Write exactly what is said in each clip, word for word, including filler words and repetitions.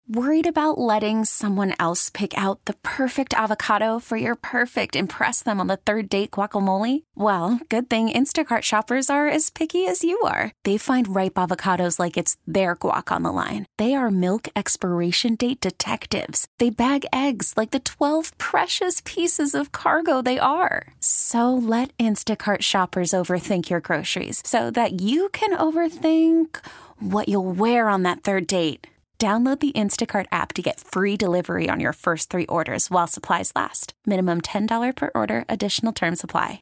Worried about letting someone else pick out the perfect avocado for your perfect impress them on the third date guacamole? Well, good thing Instacart shoppers are as picky as you are. They find ripe avocados like it's their guac on the line. They are milk expiration date detectives. They bag eggs like the twelve precious pieces of cargo they are. So let Instacart shoppers overthink your groceries so that you can overthink what you'll wear on that third date. Download the Instacart app to get free delivery on your first three orders while supplies last. Minimum ten dollars per order. Additional terms apply.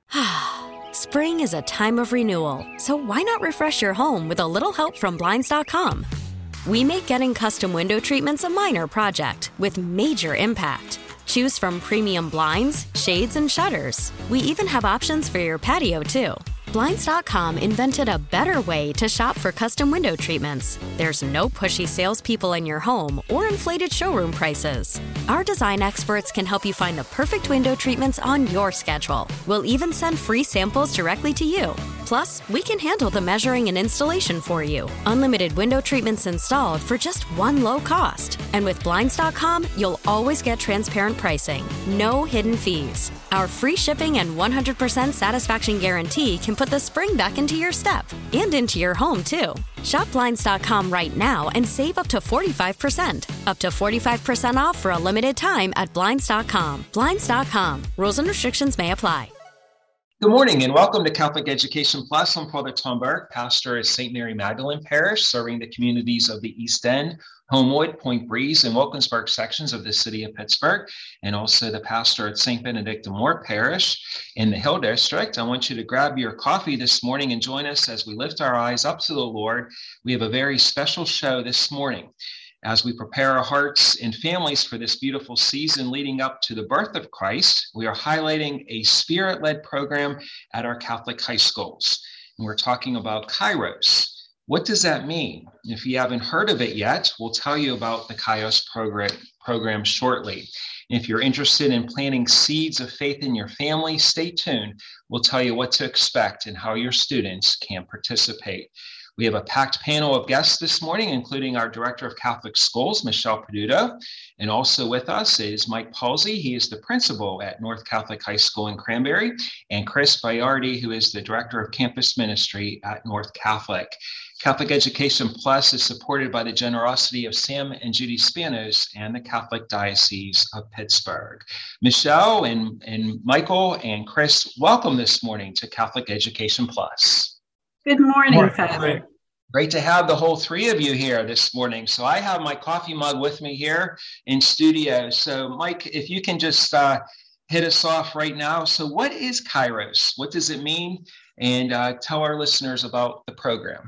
Spring is a time of renewal, so why not refresh your home with a little help from Blinds dot com? We make getting custom window treatments a minor project with major impact. Choose from premium blinds, shades, and shutters. We even have options for your patio, too. Blinds dot com invented a better way to shop for custom window treatments. There's no pushy salespeople in your home or inflated showroom prices. Our design experts can help you find the perfect window treatments on your schedule. We'll even send free samples directly to you. Plus, we can handle the measuring and installation for you. Unlimited window treatments installed for just one low cost. And with Blinds dot com, you'll always get transparent pricing. No hidden fees. Our free shipping and one hundred percent satisfaction guarantee can put the spring back into your step and into your home, too. Shop Blinds dot com right now and save up to forty-five percent. Up to forty-five percent off for a limited time at Blinds dot com. Blinds dot com. Rules and restrictions may apply. Good morning and welcome to Catholic Education Plus. I'm Father Tom Burke, pastor at Saint Mary Magdalene Parish, serving the communities of the East End, Homewood, Point Breeze, and Wilkinsburg sections of the city of Pittsburgh, and also the pastor at Saint Benedict Moore Parish in the Hill District. I want you to grab your coffee this morning and join us as we lift our eyes up to the Lord. We have a very special show this morning. As we prepare our hearts and families for this beautiful season leading up to the birth of Christ, we are highlighting a spirit-led program at our Catholic high schools. And we're talking about Kairos. What does that mean? If you haven't heard of it yet, we'll tell you about the Kairos program, program shortly. And if you're interested in planting seeds of faith in your family, stay tuned. We'll tell you what to expect and how your students can participate. We have a packed panel of guests this morning, including our Director of Catholic Schools, Michelle Peduto. And also with us is Mike Palsy. He is the principal at North Catholic High School in Cranberry, and Chris Bayardi, who is the Director of Campus Ministry at North Catholic. Catholic Education Plus is supported by the generosity of Sam and Judy Spanos and the Catholic Diocese of Pittsburgh. Michelle and, and Michael and Chris, welcome this morning to Catholic Education Plus. Good morning, Father. Great to have the whole three of you here this morning. So I have my coffee mug with me here in studio. So Mike, if you can just uh, hit us off right now. So what is Kairos? What does it mean? And uh, tell our listeners about the program.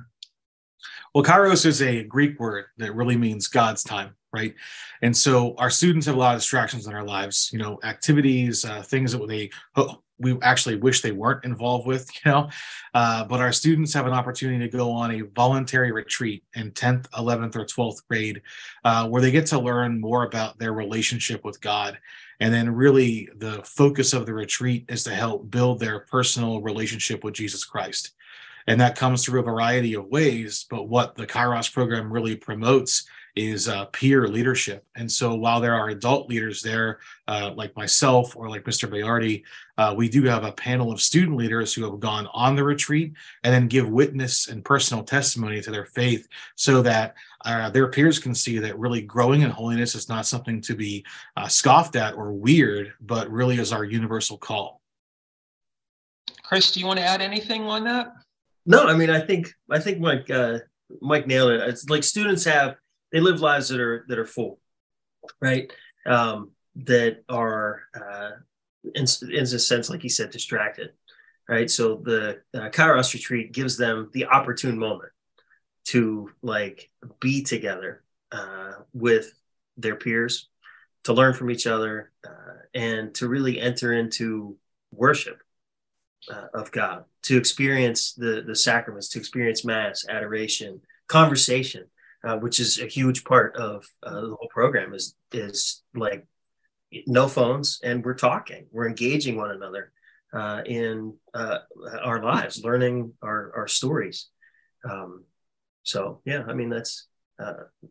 Well, Kairos is a Greek word that really means God's time, right? And so our students have a lot of distractions in our lives, you know, activities, uh, things that they we actually wish they weren't involved with, you know, uh, but our students have an opportunity to go on a voluntary retreat in tenth, eleventh, or twelfth grade, uh, where they get to learn more about their relationship with God. And then really the focus of the retreat is to help build their personal relationship with Jesus Christ. And that comes through a variety of ways, but what the Kairos program really promotes is uh, peer leadership. And so while there are adult leaders there, uh, like myself or like Mister Bayardi, uh, we do have a panel of student leaders who have gone on the retreat and then give witness and personal testimony to their faith so that uh, their peers can see that really growing in holiness is not something to be uh, scoffed at or weird, but really is our universal call. Chris, do you want to add anything on that? No, I mean, I think I think Mike uh, Mike nailed it. It's like students have they live lives that are that are full, right? Um, that are uh, in, in a sense, like he said, distracted, right? So the uh, Kairos retreat gives them the opportune moment to like be together uh, with their peers, to learn from each other, uh, and to really enter into worship uh, of God, to experience the the sacraments, to experience Mass, adoration, conversation, uh, which is a huge part of uh, the whole program. Is is like no phones, and we're talking, we're engaging one another uh, in uh, our lives, learning our our stories. Um, so yeah, I mean that's uh,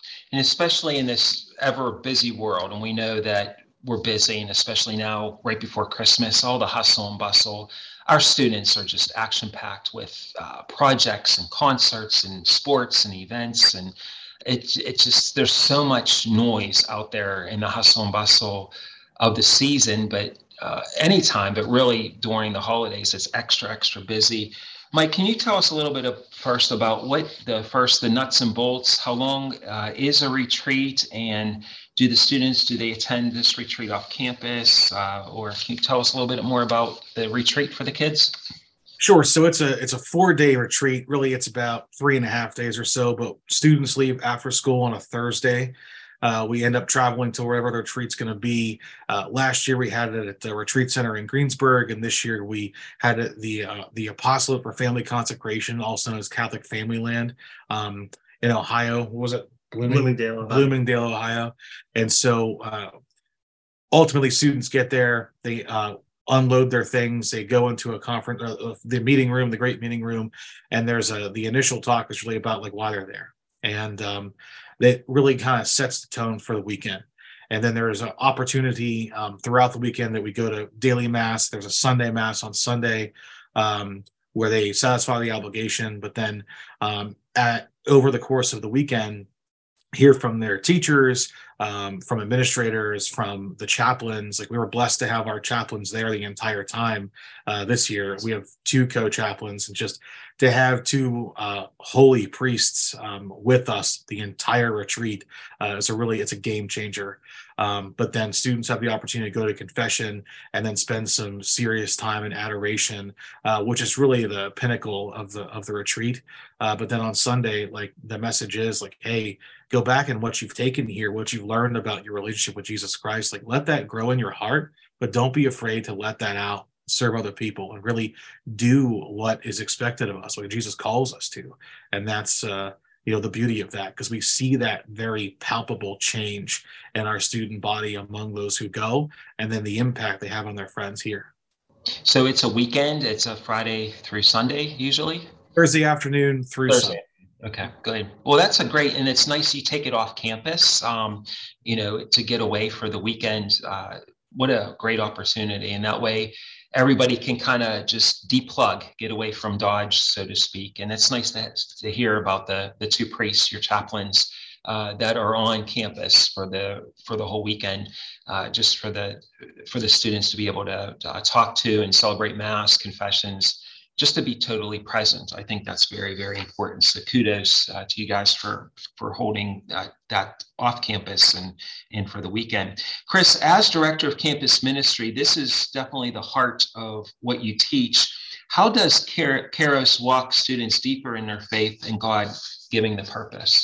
And especially in this ever busy world, and we know that we're busy, and especially now right before Christmas, all the hustle and bustle, our students are just action-packed with uh, projects and concerts and sports and events. And it's it's just, there's so much noise out there in the hustle and bustle of the season, but uh, anytime, but really during the holidays, it's extra, extra busy. Mike, can you tell us a little bit of first about what the first, the nuts and bolts, how long uh, is a retreat, and do the students, do they attend this retreat off campus, uh, or can you tell us a little bit more about the retreat for the kids? Sure. So it's a it's a four day retreat. Really, it's about three and a half days or so, but students leave after school on a Thursday. Uh, we end up traveling to wherever the retreat's going to be. Uh, last year we had it at the retreat center in Greensburg, and this year we had it the uh, the Apostolate for Family Consecration, also known as Catholic Family Land, um, in Ohio. What was it? Blooming, Bloomingdale, Ohio. Bloomingdale, Ohio. And so uh, ultimately, students get there. They uh, unload their things. They go into a conference, uh, the meeting room, the great meeting room, and there's a the initial talk is really about like why they're there, and um, that really kind of sets the tone for the weekend. And then there's an opportunity um, throughout the weekend that we go to daily mass. There's a Sunday mass on Sunday um, where they satisfy the obligation, but then um, at over the course of the weekend, hear from their teachers, um, from administrators, from the chaplains. Like, we were blessed to have our chaplains there the entire time uh, this year. We have two co-chaplains, and just to have two uh, holy priests um, with us the entire retreat uh, is a really, it's a game changer. Um, but then students have the opportunity to go to confession and then spend some serious time in adoration, uh, which is really the pinnacle of the of the retreat. Uh, but then on Sunday, like, the message is like, hey, go back and what you've taken here, what you've learned about your relationship with Jesus Christ, like, let that grow in your heart, but don't be afraid to let that out, serve other people, and really do what is expected of us, what Jesus calls us to. And that's, uh, you know, the beauty of that, because we see that very palpable change in our student body among those who go, and then the impact they have on their friends here. So it's a weekend. It's a Friday through Sunday, usually? Thursday afternoon through Thursday. Sunday. Okay, good. Well, that's a great, and it's nice you take it off campus, um, you know, to get away for the weekend. Uh, what a great opportunity. And that way everybody can kind of just deplug, get away from Dodge, so to speak. And it's nice to, to hear about the, the two priests, your chaplains, uh, that are on campus for the for the whole weekend, uh, just for the for the students to be able to, to uh, talk to and celebrate Mass, confessions, just to be totally present. I think that's very, very important. So kudos uh, to you guys for for holding uh, that off campus and, and for the weekend. Chris, as Director of Campus Ministry, this is definitely the heart of what you teach. How does Kairos walk students deeper in their faith and God giving the purpose?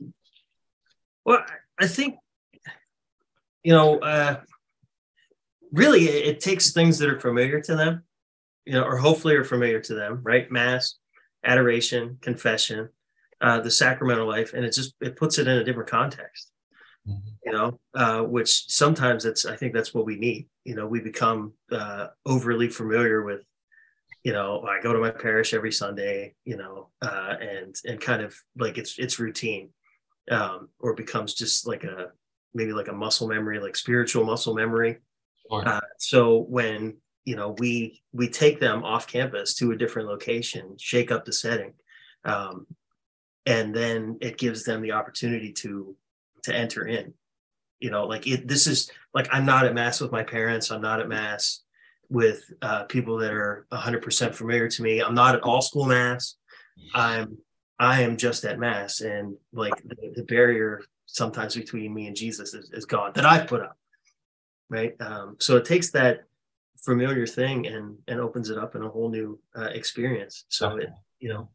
Well, I think, you know, uh, really it, it takes things that are familiar to them, you know, or hopefully are familiar to them, right? Mass, adoration, confession, uh, the sacramental life, and it just, it puts it in a different context, mm-hmm. you know, uh, which sometimes it's, I think that's what we need. You know, we become uh, overly familiar with, you know, I go to my parish every Sunday, you know, uh, and, and kind of like it's, it's routine, um, or it becomes just like a, maybe like a muscle memory, like spiritual muscle memory. Sure. Uh, so when, you know, we we take them off campus to a different location, shake up the setting, um, and then it gives them the opportunity to to enter in. You know, like it. This is like, I'm not at Mass with my parents. I'm not at Mass with uh, people that are one hundred percent familiar to me. I'm not at all school Mass. I'm I am just at Mass, and like the, the barrier sometimes between me and Jesus is, is gone that I've put up. Right. Um, so it takes that familiar thing and and opens it up in a whole new uh, experience. So it, you know.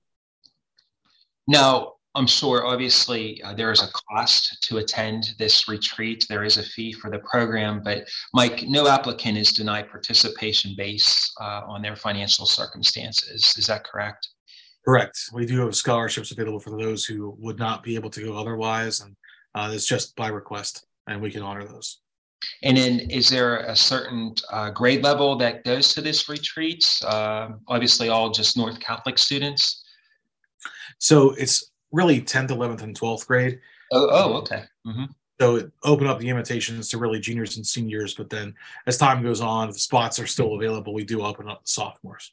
Now, I'm sure obviously uh, there is a cost to attend this retreat. There is a fee for the program, but Mike, no applicant is denied participation based uh, on their financial circumstances. Is that correct? Correct. We do have scholarships available for those who would not be able to go otherwise, and uh, it's just by request, and we can honor those. And then is there a certain uh, grade level that goes to this retreat? Uh, obviously all just North Catholic students? So it's really tenth, eleventh, and twelfth grade. Oh, oh okay. Mm-hmm. So it opened up the invitations to really juniors and seniors. But then as time goes on, if the spots are still available, we do open up the sophomores.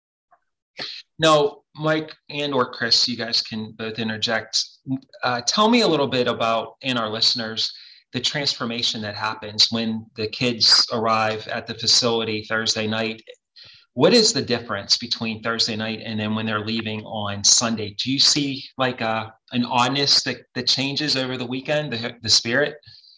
Now, Mike and or Chris, you guys can both interject. Uh, tell me a little bit about, and our listeners, the transformation that happens when the kids arrive at the facility Thursday night. What is the difference between Thursday night and then when they're leaving on Sunday? Do you see like a, an oddness that, that changes over the weekend, the, the spirit?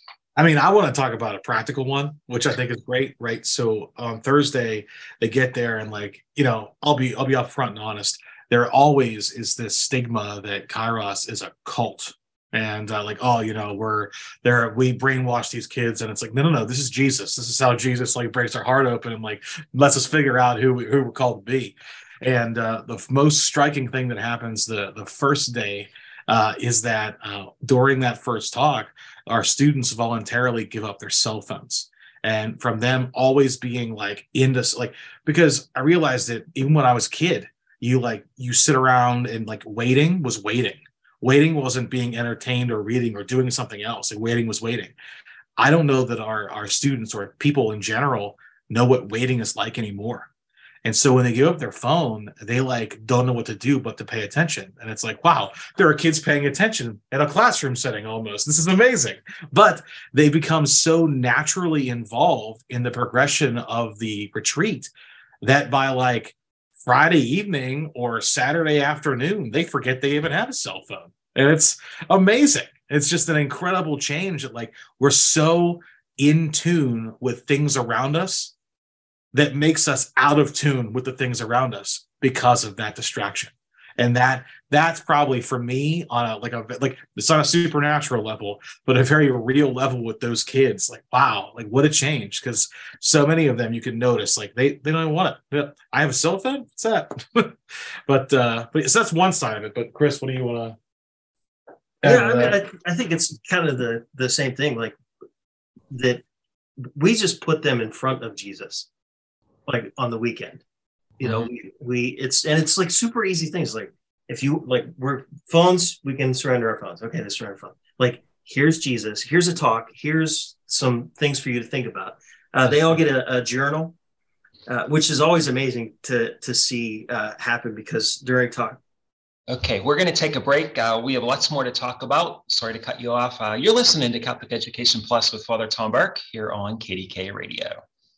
I mean, I want to talk about a practical one, which I think is great, right? So on Thursday, they get there and like, you know, I'll be I'll be upfront and honest. There always is this stigma that Kairos is a cult. And uh, like, oh, you know, we're there, we brainwash these kids, and it's like, no, no, no, this is Jesus. This is how Jesus like breaks our heart open and like lets us figure out who we, who we're called to be. And uh, the f- most striking thing that happens the the first day uh, is that uh, during that first talk, our students voluntarily give up their cell phones. And from them always being like into like, because I realized that even when I was a kid, you like you sit around and like waiting was waiting. Waiting wasn't being entertained or reading or doing something else. Like waiting was waiting. I don't know that our, our students or people in general know what waiting is like anymore. And so when they give up their phone, they like don't know what to do but to pay attention. And it's like, wow, there are kids paying attention in a classroom setting almost. This is amazing. But they become so naturally involved in the progression of the retreat that by like Friday evening or Saturday afternoon, they forget they even have a cell phone. And it's amazing. It's just an incredible change that like we're so in tune with things around us that makes us out of tune with the things around us because of that distraction. And that that's probably for me on a like a like it's on a supernatural level, but a very real level with those kids. Like, wow, like what a change. Because so many of them you can notice like they they don't even want it. I have a cell phone? What's that? but uh but so that's one side of it. But Chris, what do you want to Yeah, I mean, I, I think it's kind of the the same thing, like that we just put them in front of Jesus, like on the weekend. You know, we, we it's and it's like super easy things. Like if you like we're phones, we can surrender our phones. Okay, let's surrender phone. Like here's Jesus, here's a talk, here's some things for you to think about. Uh, they all get a, a journal, uh, which is always amazing to to see uh, happen because during talk. Okay, we're going to take a break. Uh, we have lots more to talk about. Sorry to cut you off. Uh, you're listening to Catholic Education Plus with Father Tom Burke here on K D K Radio.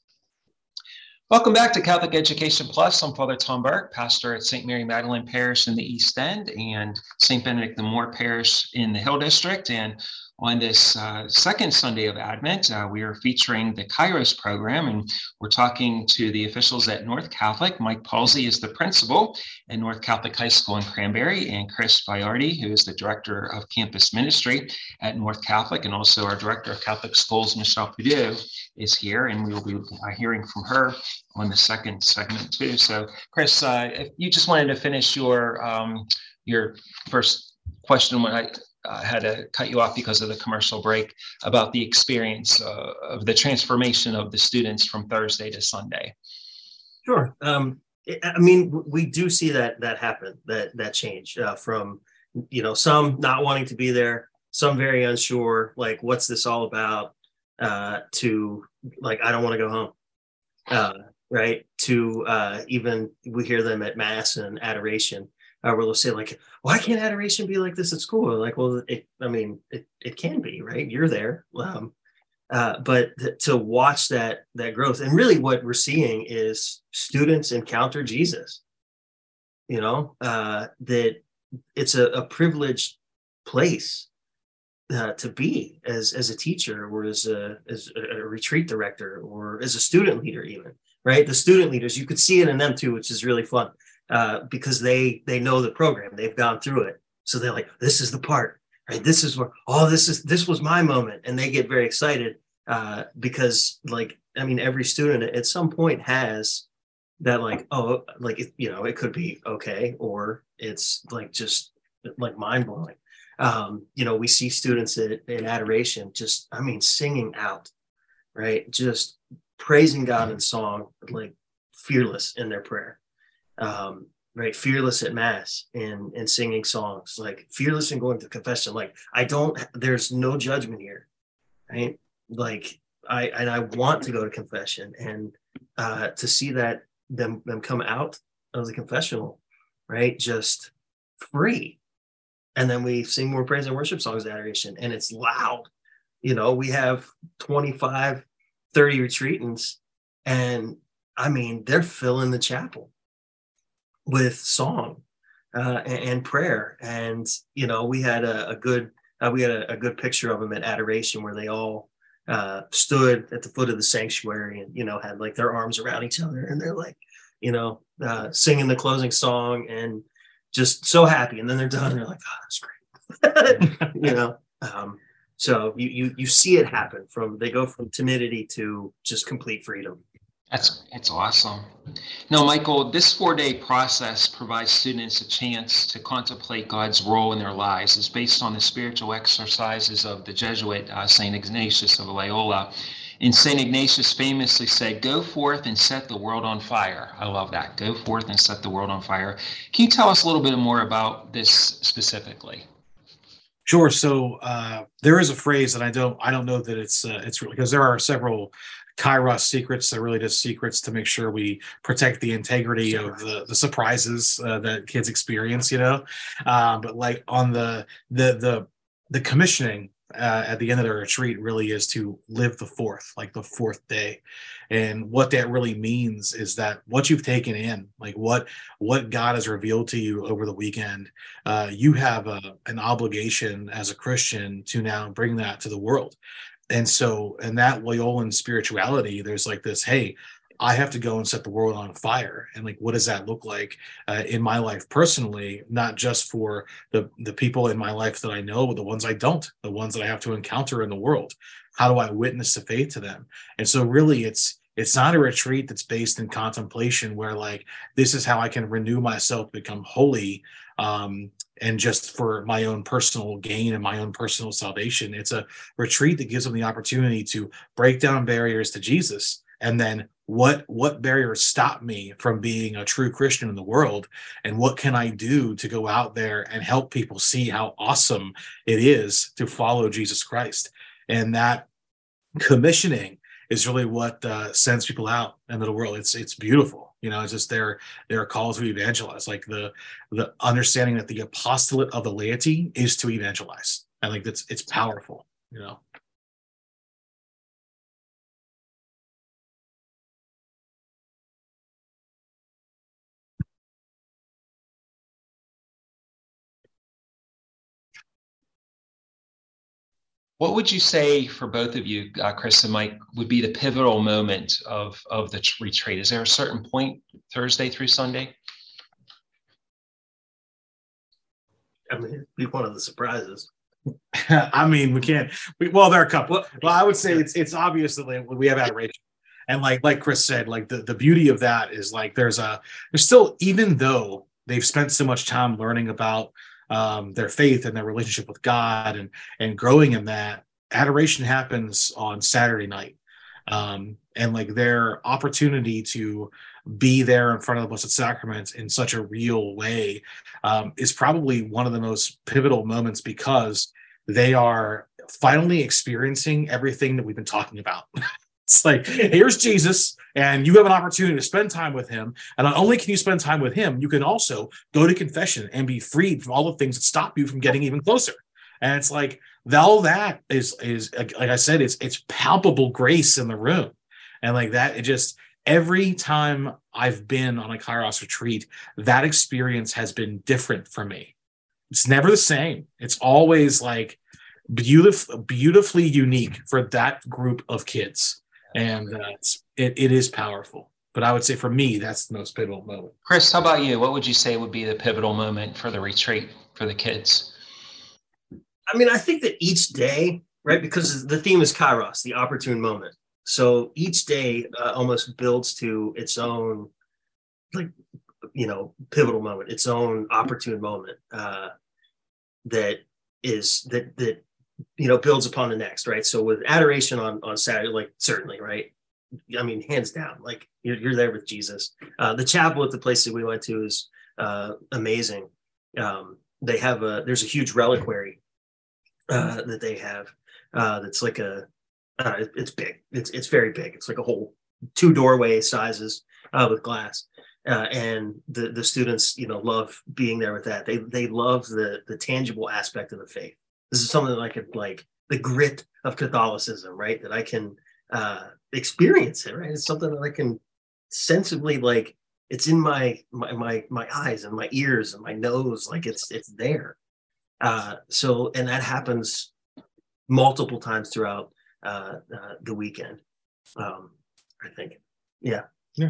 Welcome back to Catholic Education Plus. I'm Father Tom Burke, pastor at Saint Mary Magdalene Parish in the East End and Saint Benedict the Moor Parish in the Hill District. And on this uh, second Sunday of Advent, uh, we are featuring the Kairos program, and we're talking to the officials at North Catholic. Mike Palsy is the principal at North Catholic High School in Cranberry, and Chris Biardi, who is the director of campus ministry at North Catholic, and also our director of Catholic schools, Michelle Pudou, is here, and we will be uh, hearing from her on the second segment too. So, Chris, uh, if you just wanted to finish your um, your first question when I uh, had to cut you off because of the commercial break about the experience uh, of the transformation of the students from Thursday to Sunday. Sure. Um, I mean, we do see that that happen, that that change uh, from, you know, some not wanting to be there, some very unsure, like, what's this all about, uh, to like, I don't want to go home. Uh, right. To uh, even we hear them at Mass and adoration, uh, where they'll say like, why can't adoration be like this at school? Like, well, it, I mean, it, it can be, right? You're there. Um, uh, but th- to watch that, that growth, and really what we're seeing is students encounter Jesus, you know, uh, that it's a, a privileged place uh, to be as, as a teacher or as a, as a retreat director or as a student leader even, right? The student leaders, you could see it in them too, which is really fun. Uh, because they they know the program, they've gone through it, so they're like, this is the part, right? This is where oh this is this was my moment, and they get very excited uh, because like I mean every student at some point has that like oh like it, you know it could be okay or it's like just like mind blowing. Um, you know we see students in, in adoration just I mean singing out, right? Just praising God in song, like fearless in their prayer. Um, right? Fearless at mass and and singing songs, like fearless in going to confession. Like I don't, there's no judgment here, right? Like I and I want to go to confession, and uh, to see that them them come out of the confessional, right? Just free. And then we sing more praise and worship songs, adoration, and it's loud. You know, we have twenty-five, thirty retreatants, and I mean, they're filling the chapel with song uh, and, and prayer. And, you know, we had a, a good, uh, we had a, a good picture of them at adoration where they all uh, stood at the foot of the sanctuary and, you know, had like their arms around each other, and they're like, you know, uh, singing the closing song and just so happy. And then they're done. And they're like, oh, that's great. You know? Um, so you, you, you see it happen from, they go from timidity to just complete freedom. That's it's awesome. Now, Michael, this four-day process provides students a chance to contemplate God's role in their lives. It's based on the spiritual exercises of the Jesuit uh, Saint Ignatius of Loyola. And Saint Ignatius famously said, "Go forth and set the world on fire." I love that. Go forth and set the world on fire. Can you tell us a little bit more about this specifically? Sure. So uh, there is a phrase, and I don't, I don't know that it's, uh, it's really, because there are several Kairos secrets. They're really just secrets to make sure we protect the integrity sure. of the, the surprises uh, that kids experience, you know. Uh, but like on the the the the commissioning uh, at the end of the retreat really is to live the fourth, like the fourth day. And what that really means is that what you've taken in, like what what God has revealed to you over the weekend, uh, you have a, an obligation as a Christian to now bring that to the world. And so in that Loyolan spirituality, there's like this, hey, I have to go and set the world on fire. And like, what does that look like uh, in my life personally, not just for the, the people in my life that I know, but the ones I don't, the ones that I have to encounter in the world. How do I witness the faith to them? And so really it's, it's not a retreat that's based in contemplation where like, this is how I can renew myself, become holy, um, and just for my own personal gain and my own personal salvation. It's a retreat that gives them the opportunity to break down barriers to Jesus. And then what, what barriers stop me from being a true Christian in the world? And what can I do to go out there and help people see how awesome it is to follow Jesus Christ? And that commissioning is really what uh, sends people out into the world. It's it's beautiful, you know. It's just their their calls to evangelize, like the the understanding that the apostolate of the laity is to evangelize. I think that's it's powerful, you know. What would you say for both of you, uh, Chris and Mike, would be the pivotal moment of, of the retreat? Is there a certain point, Thursday through Sunday? I mean, it'd be one of the surprises. I mean, we can't. We, well, there are a couple. Well, I would say it's it's obvious that like, we have adoration, and like like Chris said, like the, the beauty of that is like there's a there's still, even though they've spent so much time learning about um their faith and their relationship with God and and growing in that, adoration happens on Saturday night, um and like their opportunity to be there in front of the Blessed Sacrament in such a real way um is probably one of the most pivotal moments, because they are finally experiencing everything that we've been talking about. It's like, here's Jesus, and you have an opportunity to spend time with him. And not only can you spend time with him, you can also go to confession and be freed from all the things that stop you from getting even closer. And it's like, all that is, is like I said, it's it's palpable grace in the room. And like that, it just, every time I've been on a Kairos retreat, that experience has been different for me. It's never the same. It's always like beautiful, beautifully unique for that group of kids. And uh, it's, it, it is powerful. But I would say for me, that's the most pivotal moment. Chris, how about you? What would you say would be the pivotal moment for the retreat for the kids? I mean, I think that each day, right, because the theme is Kairos, the opportune moment. So each day uh, almost builds to its own, like, you know, pivotal moment, its own opportune moment uh, that is, that, that, you know, builds upon the next, right? So with adoration on, on Saturday, like certainly, right? I mean, hands down, like you're, you're there with Jesus. Uh, the chapel at the place that we went to is uh, amazing. Um, they have a there's a huge reliquary uh, that they have uh, that's like a uh, it, it's big. It's it's very big. It's like a whole two doorway sizes uh, with glass. Uh, and the the students, you know, love being there with that. They they love the the tangible aspect of the faith. This is something that I could like the grit of Catholicism, right? That I can uh, experience it, right? It's something that I can sensibly like. It's in my my my my eyes and my ears and my nose, like it's it's there. Uh, so, and that happens multiple times throughout uh, uh, the weekend. Um, I think, yeah, yeah.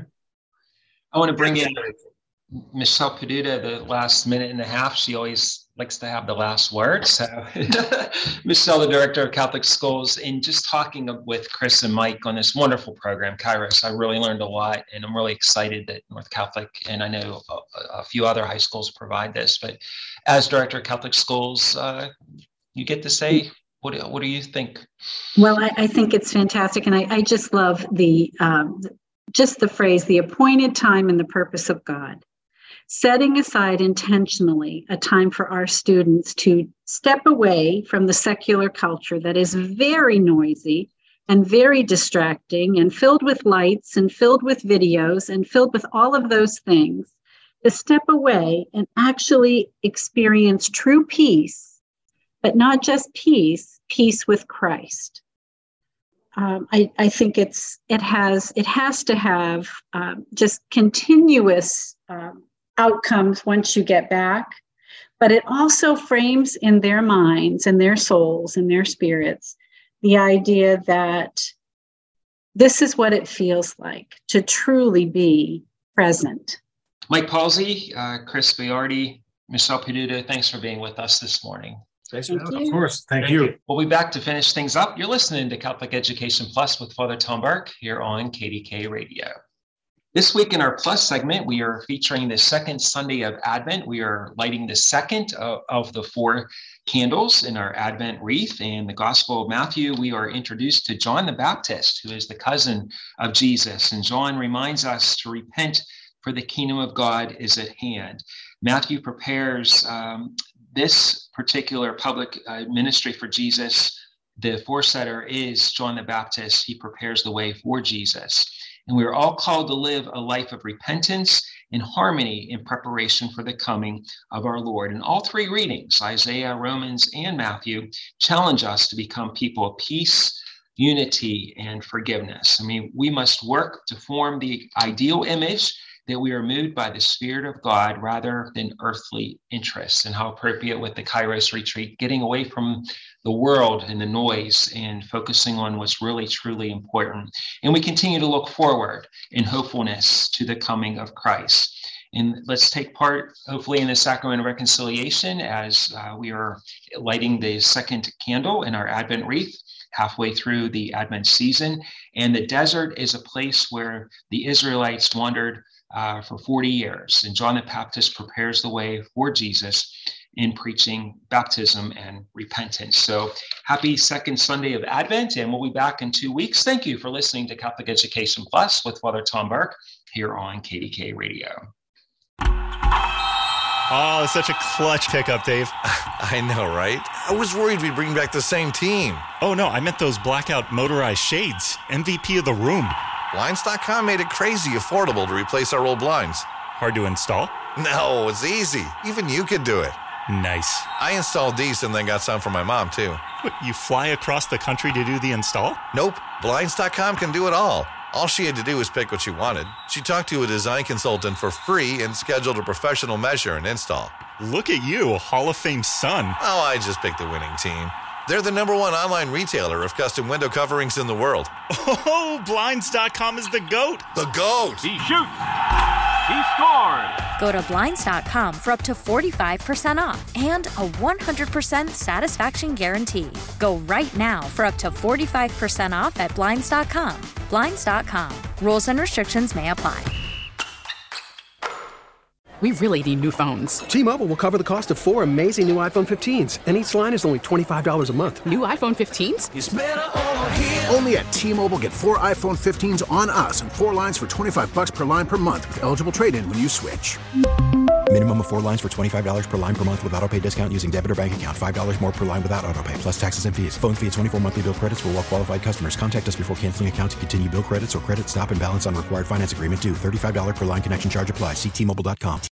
I want to bring in Michelle Peduta the last minute and a half. She always likes to have the last word. So Michelle, the director of Catholic Schools, in just talking with Chris and Mike on this wonderful program, Kairos, I really learned a lot, and I'm really excited that North Catholic, and I know a, a few other high schools provide this, but as director of Catholic Schools, uh, you get to say, what, what do you think? Well, I, I think it's fantastic. And I, I just love the, um, just the phrase, the appointed time and the purpose of God. Setting aside intentionally a time for our students to step away from the secular culture that is very noisy and very distracting and filled with lights and filled with videos and filled with all of those things, to step away and actually experience true peace, but not just peace, peace with Christ. Um, I, I think it's it has it has to have um, just continuous um, outcomes once you get back, but it also frames in their minds and their souls and their spirits the idea that this is what it feels like to truly be present. Mike Palsy, uh, Chris Biardi, Michelle Peduta, thanks for being with us this morning. Thanks Thank for you. Of course. Thank, Thank you. you. We'll be back to finish things up. You're listening to Catholic Education Plus with Father Tom Burke here on K D K Radio. This week in our Plus segment, we are featuring the second Sunday of Advent. We are lighting the second of, of the four candles in our Advent wreath. In the Gospel of Matthew, we are introduced to John the Baptist, who is the cousin of Jesus. And John reminds us to repent, for the kingdom of God is at hand. Matthew prepares um, this particular public uh, ministry for Jesus. The foresetter is John the Baptist. He prepares the way for Jesus. And we are all called to live a life of repentance and harmony in preparation for the coming of our Lord. And all three readings, Isaiah, Romans, and Matthew, challenge us to become people of peace, unity, and forgiveness. I mean, we must work to form the ideal image that we are moved by the Spirit of God rather than earthly interests. And how appropriate with the Kairos retreat, getting away from the world and the noise and focusing on what's really, truly important. And we continue to look forward in hopefulness to the coming of Christ. And let's take part, hopefully, in the Sacrament of Reconciliation as uh, we are lighting the second candle in our Advent wreath, halfway through the Advent season. And the desert is a place where the Israelites wandered uh, for forty years. And John the Baptist prepares the way for Jesus in preaching baptism and repentance. So happy second Sunday of Advent, and we'll be back in two weeks. Thank you for listening to Catholic Education Plus with Father Tom Burke here on K D K Radio. Oh, it's such a clutch pickup, Dave. I know, right? I was worried we'd bring back the same team. Oh, no, I meant those blackout motorized shades. M V P of the room. Blinds dot com made it crazy affordable to replace our old blinds. Hard to install? No, it's easy. Even you could do it. Nice. I installed these and then got some for my mom, too. What, you fly across the country to do the install? Nope. Blinds dot com can do it all. All she had to do was pick what she wanted. She talked to a design consultant for free and scheduled a professional measure and install. Look at you, Hall of Fame son. Oh, I just picked the winning team. They're the number one online retailer of custom window coverings in the world. Oh, Blinds dot com is the GOAT. The GOAT! He shoots! He scored! Go to Blinds dot com for up to forty-five percent off and a one hundred percent satisfaction guarantee. Go right now for up to forty-five percent off at Blinds dot com. Blinds dot com. Rules and restrictions may apply. We really need new phones. T-Mobile will cover the cost of four amazing new iPhone fifteens, and each line is only twenty-five dollars a month. New iPhone fifteens? It's better over here. Only at T-Mobile, get four iPhone fifteens on us and four lines for twenty-five dollars per line per month with eligible trade-in when you switch. Minimum of four lines for twenty-five dollars per line per month with autopay discount using debit or bank account. five dollars more per line without autopay, plus taxes and fees. Phone fee at twenty-four monthly bill credits for well-qualified customers. Contact us before canceling account to continue bill credits or credit stop and balance on required finance agreement due. thirty-five dollars per line connection charge applies. See T Mobile dot com.